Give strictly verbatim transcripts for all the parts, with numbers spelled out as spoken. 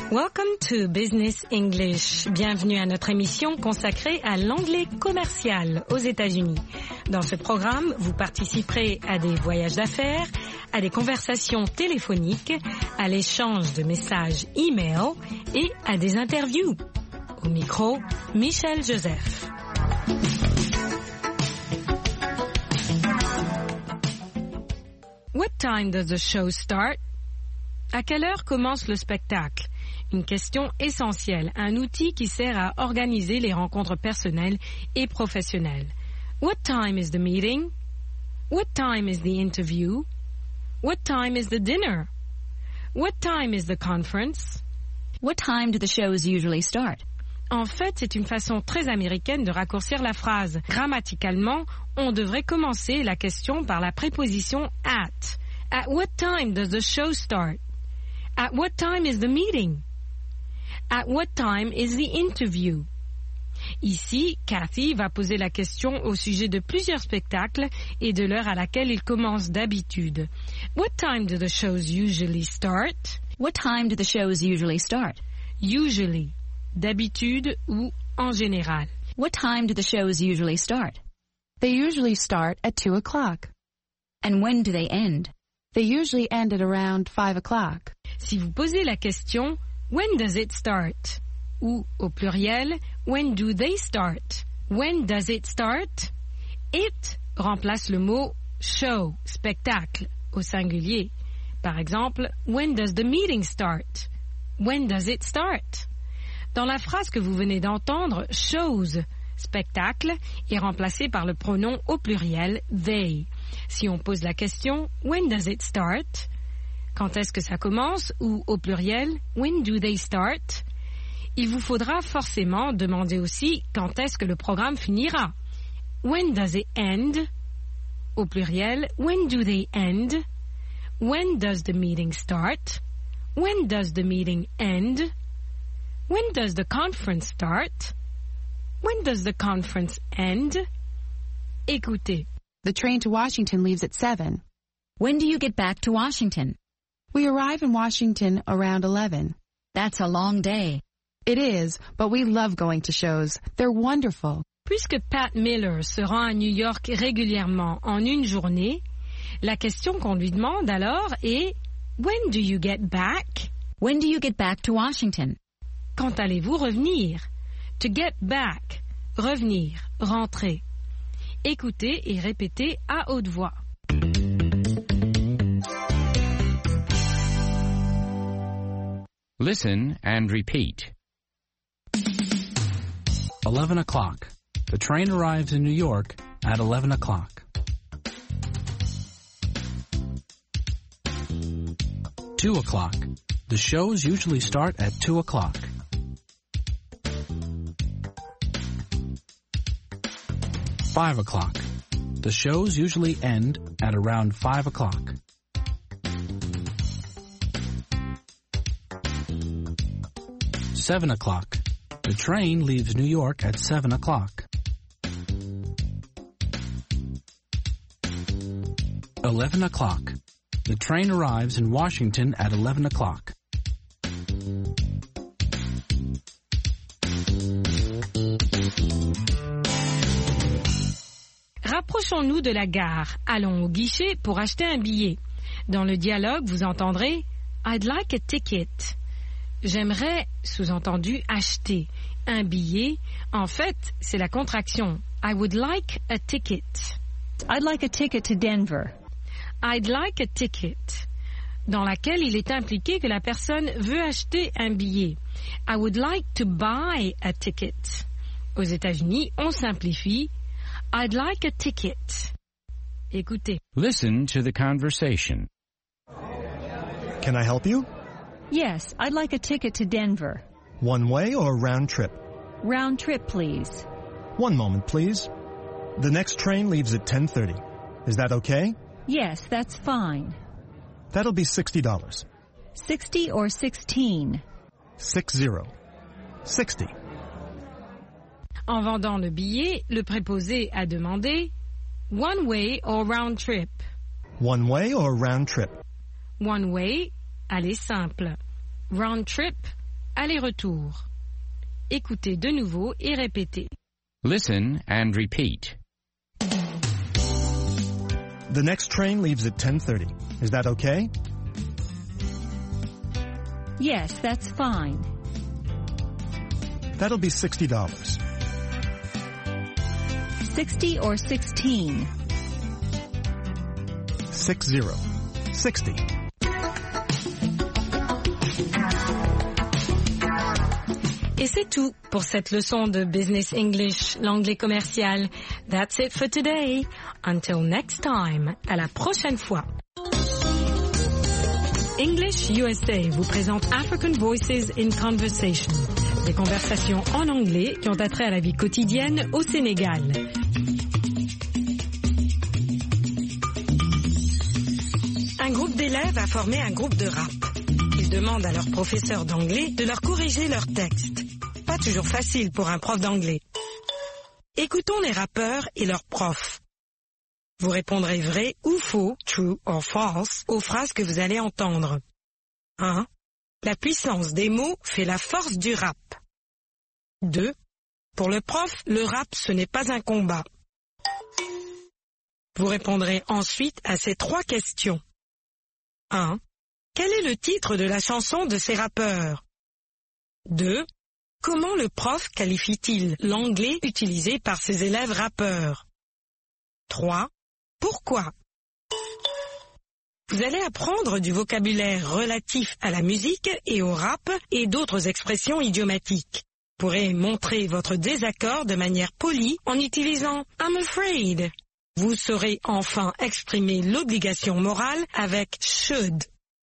Welcome to Business English. Bienvenue à notre émission consacrée à l'anglais commercial aux États-Unis. Dans ce programme, vous participerez à des voyages d'affaires, à des conversations téléphoniques, à l'échange de messages e-mail et à des interviews. Au micro, Michel Joseph. What time does the show start? À quelle heure commence le spectacle? Une question essentielle, un outil qui sert à organiser les rencontres personnelles et professionnelles. What time is the meeting? What time is the interview? What time is the dinner? What time is the conference? What time do the shows usually start? En fait, c'est une façon très américaine de raccourcir la phrase. Grammaticalement, on devrait commencer la question par la préposition at. At what time does the show start? At what time is the meeting? At what time is the interview? Ici, Kathy va poser la question au sujet de plusieurs spectacles et de l'heure à laquelle ils commencent d'habitude. What time do the shows usually start? What time do the shows usually start? Usually, d'habitude ou en général. What time do the shows usually start? They usually start at two o'clock. And when do they end? They usually end at around five o'clock. Si vous posez la question, when does it start? Ou, au pluriel, when do they start? When does it start? It remplace le mot show, spectacle, au singulier. Par exemple, when does the meeting start? When does it start? Dans la phrase que vous venez d'entendre, shows, spectacle, est remplacé par le pronom au pluriel they. Si on pose la question, when does it start? Quand est-ce que ça commence? Ou au pluriel, when do they start? Il vous faudra forcément demander aussi quand est-ce que le programme finira. When does it end? Au pluriel, when do they end? When does the meeting start? When does the meeting end? When does the conference start? When does the conference end? Écoutez. The train to Washington leaves at seven. When do you get back to Washington? We arrive in Washington around eleven. That's a long day. It is, but we love going to shows. They're wonderful. Puisque Pat Miller se rend à New York régulièrement en une journée, la question qu'on lui demande alors est When do you get back? When do you get back to Washington? Quand allez-vous revenir? To get back, revenir, rentrer. Écoutez et répétez à haute voix. Listen and repeat. eleven o'clock. The train arrives in New York at eleven o'clock. two o'clock. The shows usually start at two o'clock. five o'clock. The shows usually end at around five o'clock. seven o'clock. The train leaves New York at seven o'clock. eleven o'clock. The train arrives in Washington at eleven o'clock. Rapprochons-nous de la gare. Allons au guichet pour acheter un billet. Dans le dialogue, vous entendrez « I'd like a ticket ». J'aimerais, sous-entendu, acheter un billet. En fait, c'est la contraction « I would like a ticket ». I'd like a ticket to Denver. I'd like a ticket, dans laquelle il est impliqué que la personne veut acheter un billet. I would like to buy a ticket. Aux États-Unis, on simplifie I'd like a ticket. Écoutez. Listen to the conversation. Can I help you? Yes, I'd like a ticket to Denver. One way or round trip? Round trip, please. One moment, please. The next train leaves at ten thirty. Is that okay? Yes, that's fine. That'll be sixty dollars. Sixty or sixteen? Six zero. Sixty. En vendant le billet, le préposé a demandé one way or round trip. One way or round trip? One way, aller simple. Round trip, aller-retour. Écoutez de nouveau et répétez. Listen and repeat. The next train leaves at ten thirty. Is that okay? Yes, that's fine. That'll be sixty dollars. sixty or sixteen? Six zero. Sixty. Et c'est tout pour cette leçon de Business English, l'anglais commercial. That's it for today. Until next time. À la prochaine fois. English U S A vous présente African Voices in Conversation. Des conversations en anglais qui ont attrait à la vie quotidienne au Sénégal. Un groupe d'élèves a formé un groupe de rap. Ils demandent à leur professeur d'anglais de leur corriger leurs textes. Pas toujours facile pour un prof d'anglais. Écoutons les rappeurs et leurs profs. Vous répondrez vrai ou faux, true or false, aux phrases que vous allez entendre. un. La puissance des mots fait la force du rap. deux. Pour le prof, le rap, ce n'est pas un combat. Vous répondrez ensuite à ces trois questions. un. Quel est le titre de la chanson de ces rappeurs? deux. Comment le prof qualifie-t-il l'anglais utilisé par ses élèves rappeurs? trois. Pourquoi? Vous allez apprendre du vocabulaire relatif à la musique et au rap et d'autres expressions idiomatiques. Vous pourrez montrer votre désaccord de manière polie en utilisant « I'm afraid ». Vous saurez enfin exprimer l'obligation morale avec « should ».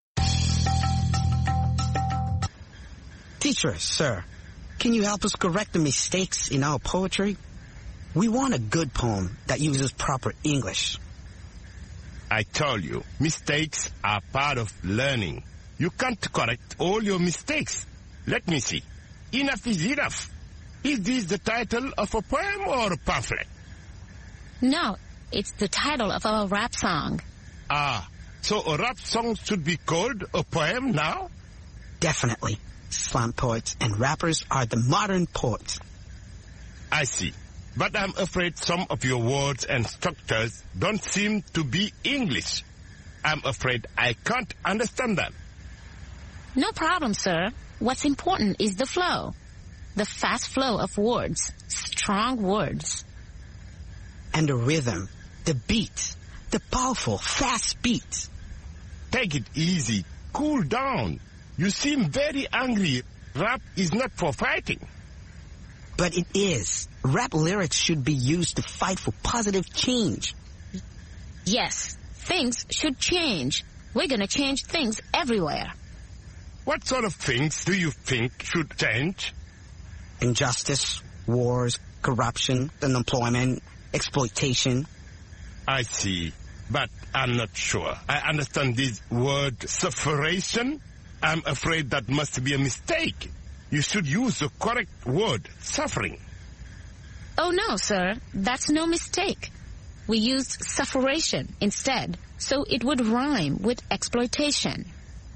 Teacher, sir, can you help us correct the mistakes in our poetry? We want a good poem that uses proper English. I told you, mistakes are part of learning. You can't correct all your mistakes. Let me see. Enough is enough. Is this the title of a poem or a pamphlet? No, it's the title of our rap song. Ah, so a rap song should be called a poem now? Definitely. Slam poets and rappers are the modern poets. I see. But I'm afraid some of your words and structures don't seem to be English. I'm afraid I can't understand them. No problem, sir. What's important is the flow. The fast flow of words. Strong words. And the rhythm, the beat, the powerful, fast beat. Take it easy. Cool down. You seem very angry. Rap is not for fighting. But it is. Rap lyrics should be used to fight for positive change. Yes, things should change. We're gonna change things everywhere. What sort of things do you think should change? Injustice, wars, corruption, unemployment, exploitation. I see, but I'm not sure. I understand this word sufferation. I'm afraid that must be a mistake. You should use the correct word, suffering. Oh no, sir, that's no mistake. We used sufferation instead, so it would rhyme with exploitation.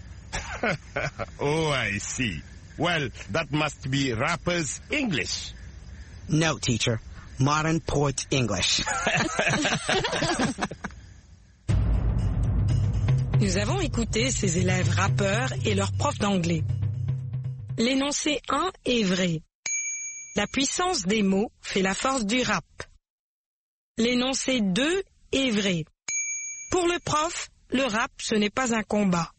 Oh, I see. Well, that must be rappers' English. No, teacher. Modern poet English. Nous avons écouté ces élèves rappeurs et leurs profs d'anglais. L'énoncé un est vrai. La puissance des mots fait la force du rap. L'énoncé deux est vrai. Pour le prof, le rap, ce n'est pas un combat.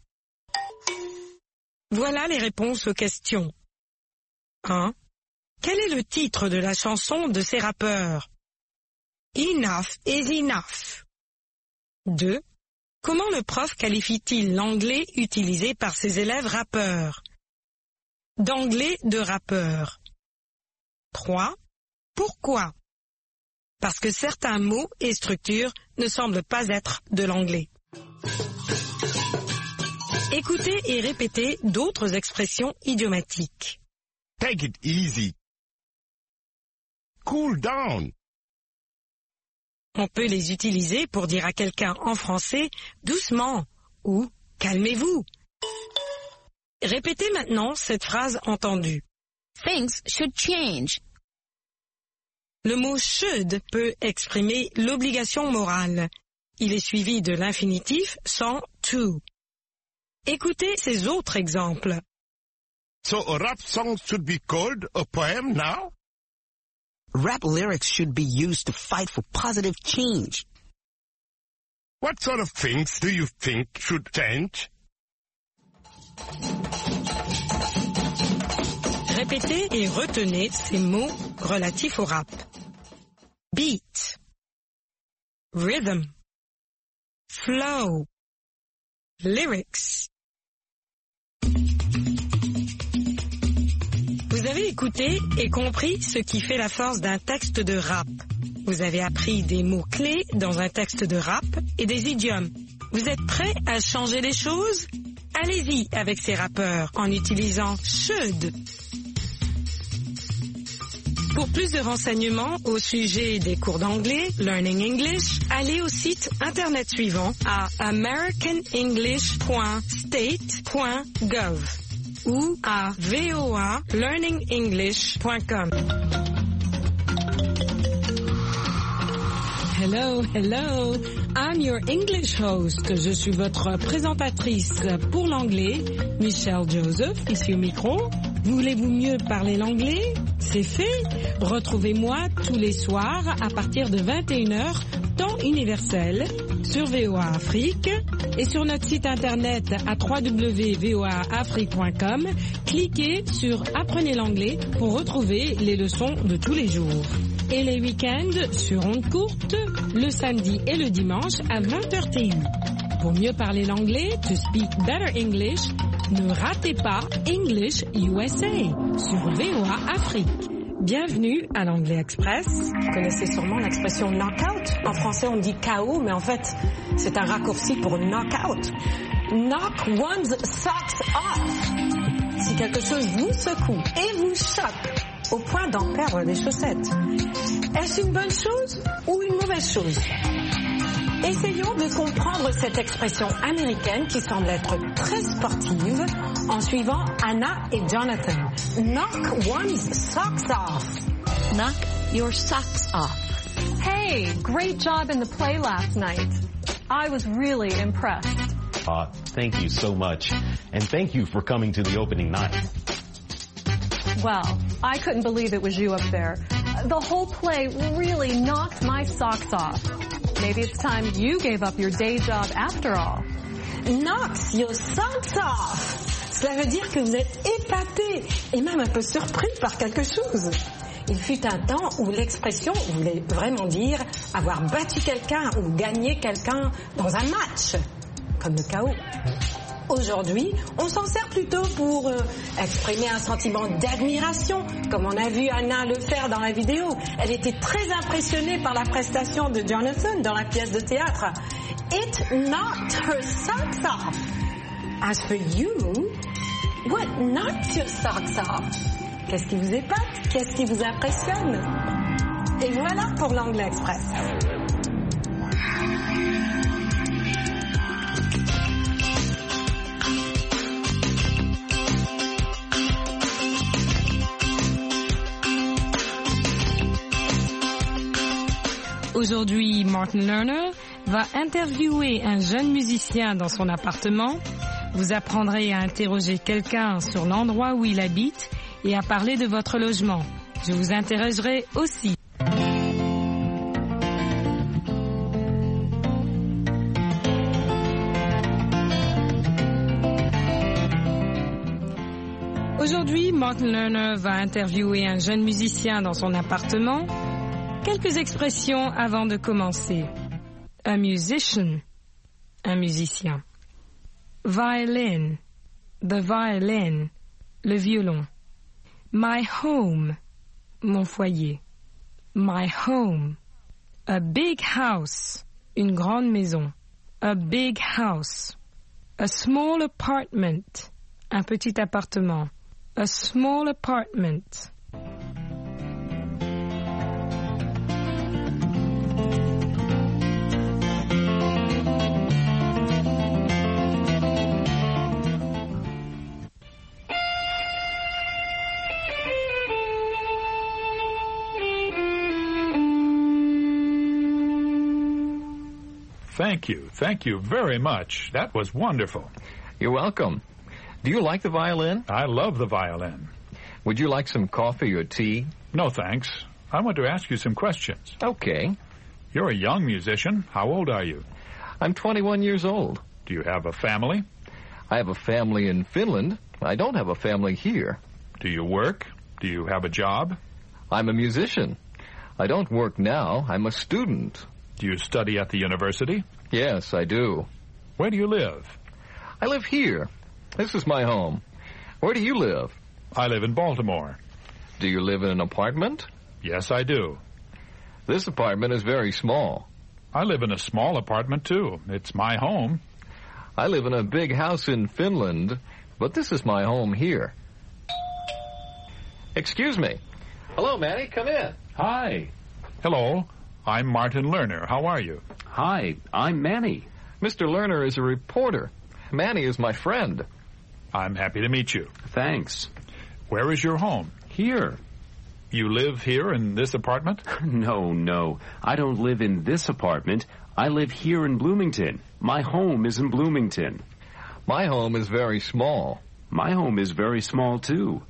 Voilà les réponses aux questions. un. Quel est le titre de la chanson de ces rappeurs? Enough is enough. deux. Comment le prof qualifie-t-il l'anglais utilisé par ses élèves rappeurs? D'anglais de rappeur. trois. Pourquoi? Parce que certains mots et structures ne semblent pas être de l'anglais. Écoutez et répétez d'autres expressions idiomatiques. Take it easy. Cool down. On peut les utiliser pour dire à quelqu'un en français « doucement » ou « calmez-vous ». Répétez maintenant cette phrase entendue. Things should change. Le mot should peut exprimer l'obligation morale. Il est suivi de l'infinitif sans to. Écoutez ces autres exemples. So a rap song should be called a poem now? Rap lyrics should be used to fight for positive change. What sort of things do you think should change? Répétez et retenez ces mots relatifs au rap. Beat, rhythm, flow, lyrics. Vous avez écouté et compris ce qui fait la force d'un texte de rap. Vous avez appris des mots-clés dans un texte de rap et des idiomes. Vous êtes prêts à changer les choses? Allez-y avec ces rappeurs en utilisant should. Pour plus de renseignements au sujet des cours d'anglais, Learning English, allez au site internet suivant à american english point state point gov ou à voa learning english point com. Hello, hello, I'm your English host. Je suis votre présentatrice pour l'anglais, Michelle Joseph, ici au micro. Voulez-vous mieux parler l'anglais? C'est fait. Retrouvez-moi tous les soirs à partir de vingt et une heures, temps universel, sur V O A Afrique et sur notre site internet à w w w point v o a afrique point com. Cliquez sur Apprenez l'anglais pour retrouver les leçons de tous les jours. Et les week-ends sur ondes courtes, le samedi et le dimanche à vingt heures T U. Pour mieux parler l'anglais, to speak better English, ne ratez pas English U S A sur V O A Afrique. Bienvenue à l'Anglais Express. Vous connaissez sûrement l'expression knockout. En français, on dit K O, mais en fait, c'est un raccourci pour knockout. Knock one's socks off. Si quelque chose vous secoue et vous choque au point d'en perdre les chaussettes, est-ce une bonne chose ou une mauvaise chose? Essayons de comprendre cette expression américaine qui semble être très sportive en suivant Anna et Jonathan. Knock one's socks off. Knock your socks off. Hey, great job in the play last night. I was really impressed. Uh, thank you so much. And thank you for coming to the opening night. Well, I couldn't believe it was you up there. The whole play really knocked my socks off. Maybe it's time you gave up your day job after all. Knocks your socks off. Cela veut dire que vous êtes épaté et même un peu surpris par quelque chose. Il fut un temps où l'expression voulait vraiment dire avoir battu quelqu'un ou gagné quelqu'un dans un match, comme le K O. Aujourd'hui, on s'en sert plutôt pour euh, exprimer un sentiment d'admiration, comme on a vu Anna le faire dans la vidéo. Elle était très impressionnée par la prestation de Jonathan dans la pièce de théâtre. It knocked her socks off. As for you, what knocks your socks off? Qu'est-ce qui vous épate? Qu'est-ce qui vous impressionne? Et voilà pour l'Anglais Express. Aujourd'hui, Martin Lerner va interviewer un jeune musicien dans son appartement. Vous apprendrez à interroger quelqu'un sur l'endroit où il habite et à parler de votre logement. Je vous interrogerai aussi. Aujourd'hui, Martin Lerner va interviewer un jeune musicien dans son appartement. Quelques expressions avant de commencer. A musician, un musicien. Violin, the violin, le violon. My home, mon foyer. My home. A big house, une grande maison. A big house. A small apartment, un petit appartement. A small apartment. Thank you. Thank you very much. That was wonderful. You're welcome. Do you like the violin? I love the violin. Would you like some coffee or tea? No, thanks. I want to ask you some questions. Okay. You're a young musician. How old are you? I'm twenty-one years old. Do you have a family? I have a family in Finland. I don't have a family here. Do you work? Do you have a job? I'm a musician. I don't work now. I'm a student. Do you study at the university? Yes, I do. Where do you live? I live here. This is my home. Where do you live? I live in Baltimore. Do you live in an apartment? Yes, I do. This apartment is very small. I live in a small apartment, too. It's my home. I live in a big house in Finland, but this is my home here. Excuse me. Hello, Manny. Come in. Hi. Hello. I'm Martin Lerner. How are you? Hi. I'm Manny. Mister Lerner is a reporter. Manny is my friend. I'm happy to meet you. Thanks. Where is your home? Here. You live here in this apartment? No, no. I don't live in this apartment. I live here in Bloomington. My home is in Bloomington. My home is very small. My home is very small, too.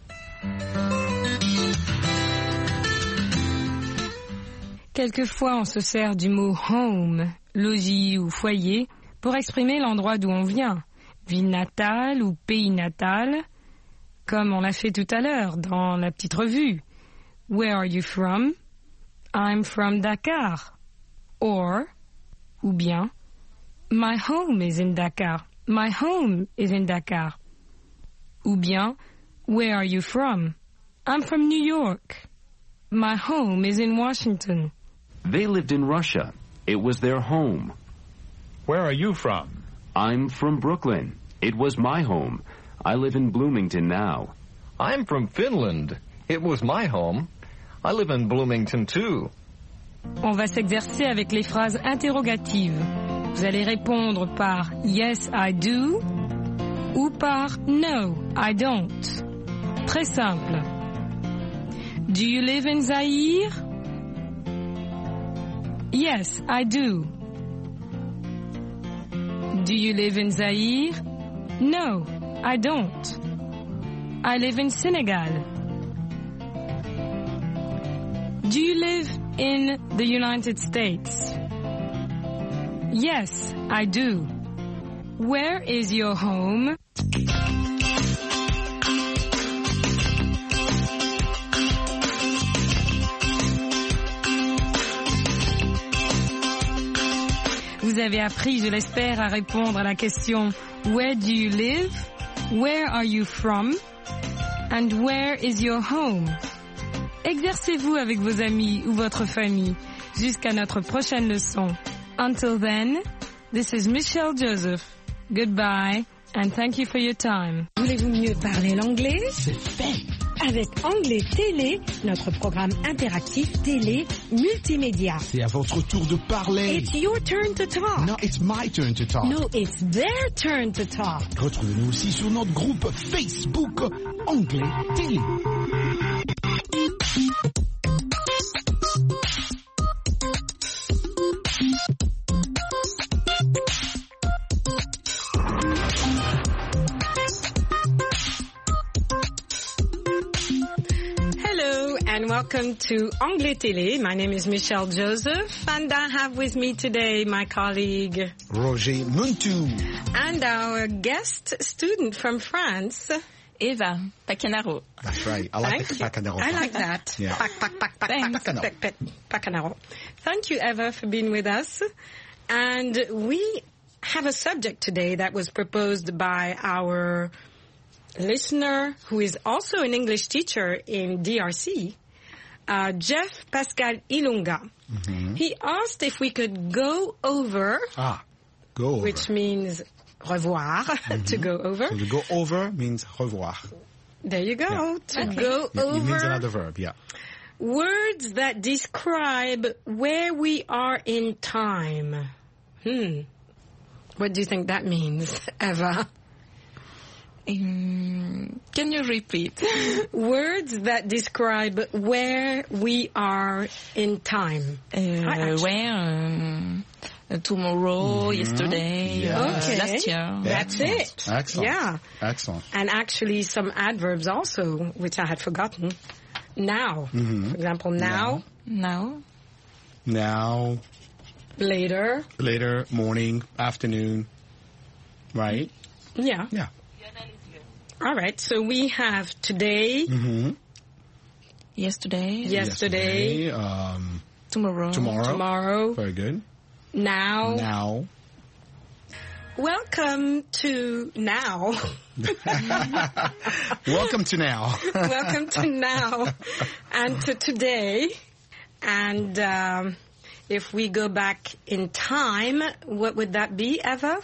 Quelquefois, on se sert du mot home, logis ou foyer, pour exprimer l'endroit d'où on vient, ville natale ou pays natal, comme on l'a fait tout à l'heure dans la petite revue. Where are you from? I'm from Dakar. Or, ou bien, my home is in Dakar. My home is in Dakar. Ou bien, where are you from? I'm from New York. My home is in Washington. They lived in Russia. It was their home. Where are you from? I'm from Brooklyn. It was my home. I live in Bloomington now. I'm from Finland. It was my home. I live in Bloomington too. On va s'exercer avec les phrases interrogatives. Vous allez répondre par yes, I do ou par no, I don't. Très simple. Do you live in Zaire? Yes, I do. Do you live in Zaire? No, I don't. I live in Senegal. Do you live in the United States? Yes, I do. Where is your home? Vous avez appris, je l'espère, à répondre à la question Where do you live? Where are you from? And where is your home? Exercez-vous avec vos amis ou votre famille jusqu'à notre prochaine leçon. Until then, this is Michelle Joseph. Goodbye and thank you for your time. Voulez-vous mieux parler l'anglais? C'est fait! Avec Anglais Télé, notre programme interactif télé multimédia. C'est à votre tour de parler. It's your turn to talk. No, it's my turn to talk. No, it's their turn to talk. Retrouvez-nous aussi sur notre groupe Facebook Anglais Télé. And welcome to Anglais Télé. My name is Michelle Joseph, and I have with me today my colleague Roger Muntu, and our guest student from France, Eva Pacanaro. That's right. I like the Pacanaro. I like that. Yeah. Pac, pac, pac, pac, pac, pac, pac, Pacanaro. Thank you, Eva, for being with us. And we have a subject today that was proposed by our listener, who is also an English teacher in D R C, uh, Jeff Pascal Ilunga. Mm-hmm. He asked if we could go over, ah, go over. which means revoir, mm-hmm. to go over. So to go over means revoir. There you go, yeah. to okay. go it, over. It means another verb, yeah. Words that describe where we are in time. Hmm. What do you think that means, Eva? Um, can you repeat? Words that describe where we are in time. Uh, where um, Uh, tomorrow, Mhm. yesterday, Yes. uh, Okay. last year. That's Excellent. it. Excellent. Yeah. Excellent. And actually some adverbs also, which I had forgotten. Now. Mhm. For example, now, Now. Now, later. later, morning, afternoon, right? Yeah. Yeah. All right. So we have today, Mm-hmm. Yesterday. yesterday, Um, Tomorrow. tomorrow. tomorrow, Very good. now. Now. Welcome to now. Welcome to now. Welcome to now and to today. And um, if we go back in time, what would that be, Eva?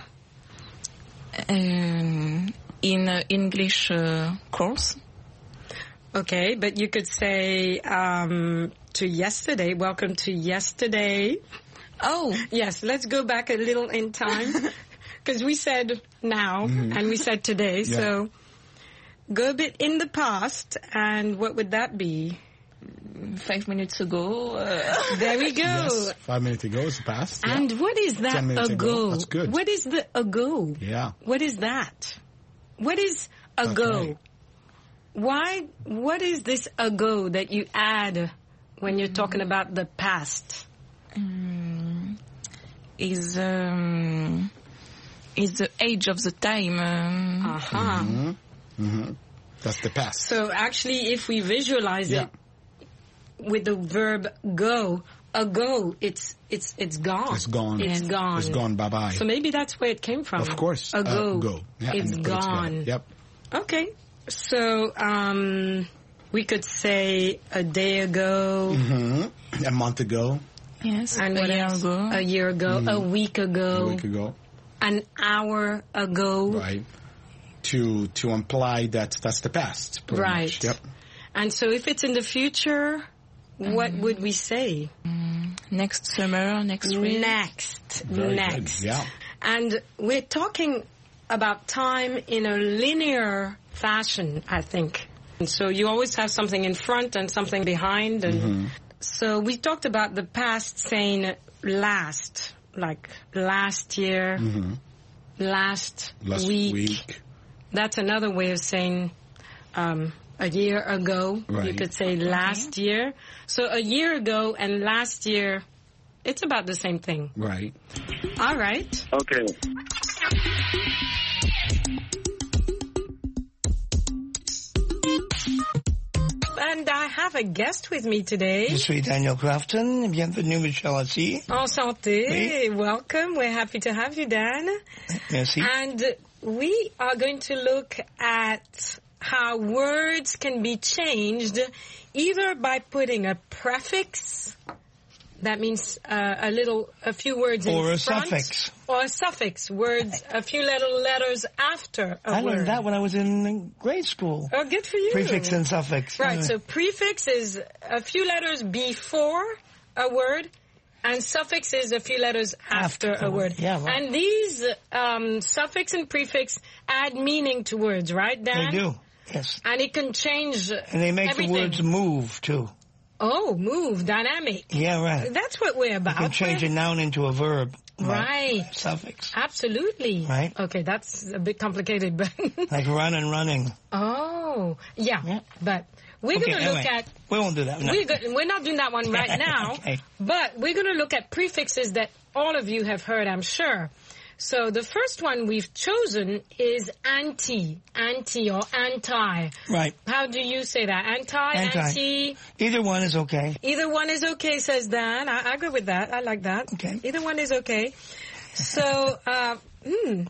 Um, in uh, English uh, course. Okay, but you could say um, to yesterday. Welcome to yesterday. Oh. Yes, let's go back a little in time. Because we said now Mhm. and we said today. Yeah. So go a bit in the past. And what would that be? Five minutes ago. Uh, There we go. Yes. Five minutes ago is past. Yeah. And what is that Ten minutes ago. ago? That's good. What is the ago? Yeah. What is that? What is ago? Okay. Why? What is this ago that you add when you're talking about the past? um, is um, is the age of the time. Um, Uh-huh. Mm-hmm. Mm-hmm. That's the past. So actually, if we visualize Yeah. it with the verb go, ago, it's it's it's gone. It's gone. It's gone. It's gone. Bye bye. So maybe that's where it came from. Of course. Ago. Uh, go. Yeah, It's and put it together. gone. Yep. Okay. So um, we could say a day ago. Mm-hmm. A month ago. yes. And a what year else? ago. A year ago. Mhm. A week ago. A week ago. An hour ago. Right. To to imply that that's the past. pretty Right. much. Yep. And so if it's in the future, what would we say? Next summer. Next spring. Next. Very Next. good. Yeah. And we're talking about time in a linear fashion, I think. And so you always have something in front and something behind. And Mm-hmm. so we talked about the past saying last, like last year, Mm-hmm. last, Last week. week. That's another way of saying um, a year ago. You Right. could say last year. So a year ago and last year, it's about the same thing. Right. All right. Okay. And I have a guest with me today. Je suis Daniel Crafton. Bienvenue, Michel Assis. Enchanté. Oui. Welcome. We're happy to have you, Dan. Merci. And we are going to look at how words can be changed either by putting a prefix, that means uh, a little, a few words in Or a front, suffix. or a suffix, words, a few little letters after a I word. learned that when I was in grade school. Oh, good for you. Prefix and suffix. Right, Uh, so prefix is a few letters before a word, and suffix is a few letters after, After, a word. yeah, right. And these um, suffix and prefix add meaning to words, right, Dan? They do, yes. And it can change And they make everything. the words move, too. Oh, move, dynamic. Yeah, right. That's what we're You about. can change a noun into a verb. Right. Suffix. Absolutely. Right. Okay, that's a bit complicated, but... Like run and running. Oh, yeah. But we're Okay, going to look anyway, at... we won't do that. No. We're, go- we're not doing that one right now, Okay. but we're going to look at prefixes that all of you have heard, I'm sure. So the first one we've chosen is anti, anti or anti. Right. How do you say that? Anti, Anti. anti. Either one is okay. Either one is okay, says Dan. I, I go with that. I like that. Okay. Either one is okay. So, uh, hmm.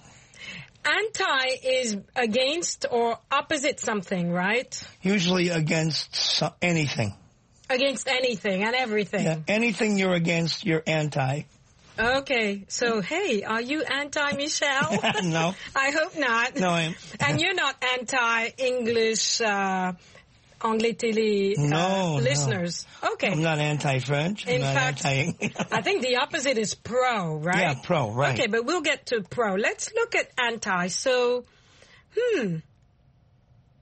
Anti is against or opposite something, right? Usually against so- anything. Against anything and everything. Yeah, anything you're against, you're anti. Okay, so hey, are you anti-Michelle? No. I hope not. No, I am. And you're not anti-English, uh, Anglais télé uh, No, no. listeners. Okay. I'm not anti-French. I'm In not fact, anti... I think the opposite is pro, right? Yeah, pro, right. Okay, but we'll get to pro. Let's look at anti. So, hmm.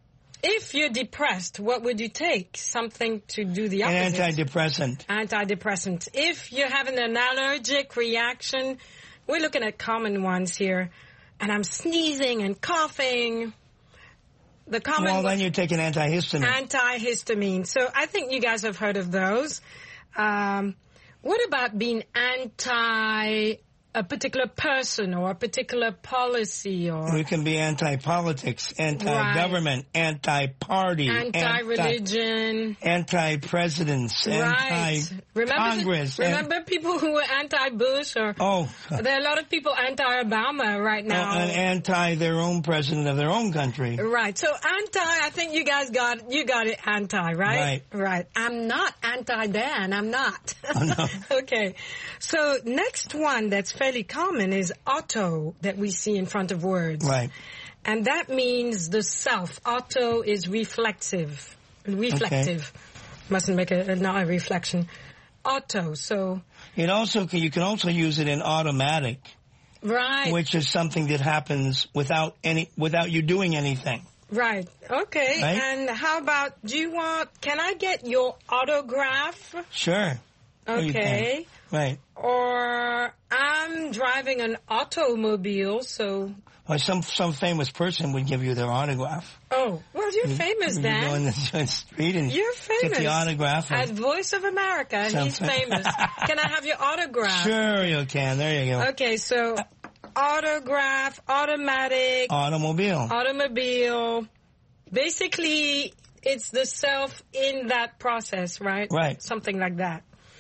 If you're depressed, what would you take? Something to do the opposite. An antidepressant. Antidepressant. If you're having an allergic reaction, we're looking at common ones here. And I'm sneezing and coughing. The common Well, then you take an antihistamine. Antihistamine. So I think you guys have heard of those. Um, what about being anti a particular person or a particular policy? Or You can be anti-politics, anti-government, right. anti-party, anti-religion, anti-presidents, right. anti-Congress. Remember, remember people who were anti-Bush? Or oh, there are a lot of people anti-Obama right now. Uh, and anti their own president of their own country. Right. So anti, I think you guys got you got it anti, right? Right. Right. I'm not anti-Dan. I'm not. Oh, no. Okay. So next one that's fairly common is auto that we see in front of words. Right. And that means the self. Auto is reflexive. Reflective. Okay. Mustn't make a, not a reflection. Auto. So it also you can also use it in automatic. Right. Which is something that happens without any without you doing anything. Right. Okay. Right? And how about, do you want, can I get your autograph? Sure. Okay. Right. Or I'm driving an automobile, so... Or some some famous person would give you their autograph. Oh, well, you're you, famous, Dan. You go in the street and you're famous. Get the autograph. As Voice of America, and he's famous. Can I have your autograph? Sure you can. There you go. Okay, so autograph, automatic. Automobile. Automobile. Basically, it's the self in that process, right? Right. Something like that.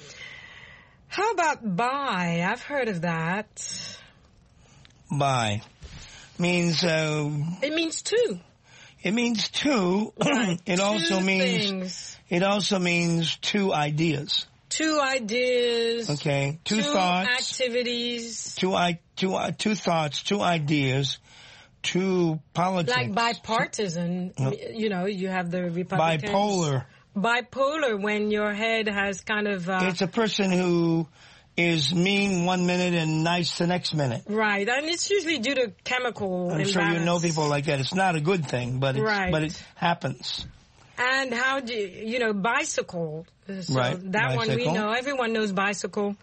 How about buy? I've heard of that. Buy. Means... Uh, it means two. It means two. Right. It two also means... Things. It also means two ideas. Two ideas. Okay. Two, two thoughts. activities. Two, I, two, uh, two thoughts, two ideas, two politics. Like bipartisan. No. You know, you have the Republicans. Bipolar. Bipolar, when your head has kind of... Uh, it's a person who is mean one minute and nice the next minute. Right, and it's usually due to chemical I'm imbalance. sure you know people like that. It's not a good thing, but it's, right. but it happens. And how do you, you know, bicycle. So right, that bicycle. one we know. Everyone knows bicycle.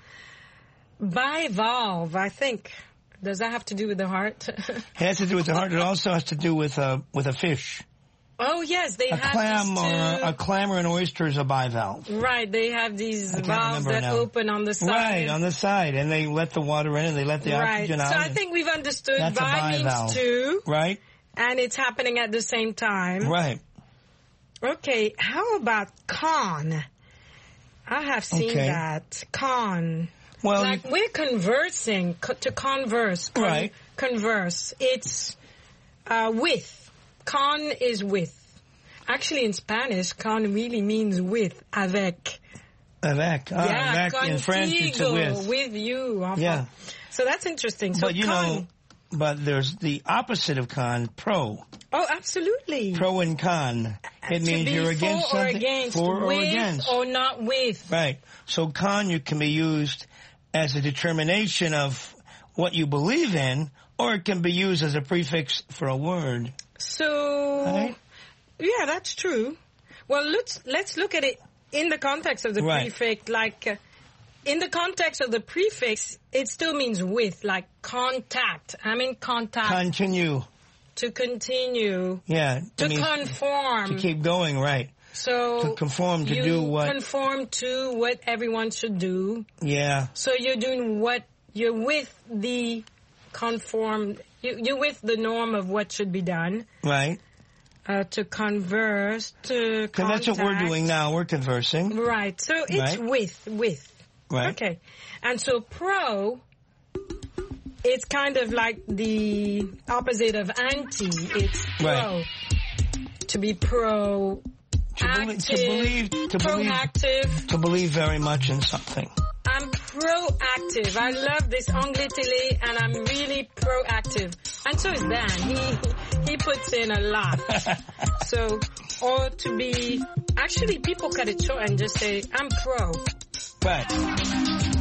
Bivalve, I think. Does that have to do with the heart? It has to do with the heart. It also has to do with a, with a fish. Oh, yes, they a have clam these or two... a, a clam or an oyster is a bivalve. Right, they have these valves that now. open on the side. Right, on the side, and they let the water in and they let the right. oxygen out. So I think we've understood That's bi means two. Right. And it's happening at the same time. Right. Okay, how about con? I have seen okay. that. Con. Well, like we're conversing, co- to converse. Con- right. Converse. It's uh, with. Con is with. Actually, in Spanish, con really means with, avec. Avec. Ah, yeah, avec. In French, it's a with. With you. Enfin. Yeah. So that's interesting. So but you con. know, but there's the opposite of con, pro. Oh, absolutely. Pro and con. It to means be you're against for or something. Against, for with or against. Or not with. Right. So con you can be used as a determination of what you believe in, or it can be used as a prefix for a word. So, right? Yeah, that's true. Well, let's let's look at it in the context of the right. prefix. Like, uh, in the context of the prefix, it still means with, like contact. I'm in contact. Continue. To continue. Yeah. To conform. To keep going, right. So to conform to you do what conform to what everyone should do. Yeah. So you're doing what you're with the conform. You, you're with the norm of what should be done. Right. Uh, to converse, to contact. That's what we're doing now. We're conversing. Right. So it's right. with, with. Right. Okay. And so pro, it's kind of like the opposite of anti. It's pro. Right. To be pro. To, active, be, to believe, to proactive. believe, to believe very much in something. I'm proactive. I love this Anglais télé, and I'm really proactive. And so is Dan. He he puts in a lot. So, or to be, actually, people cut it short and just say, I'm pro. Right.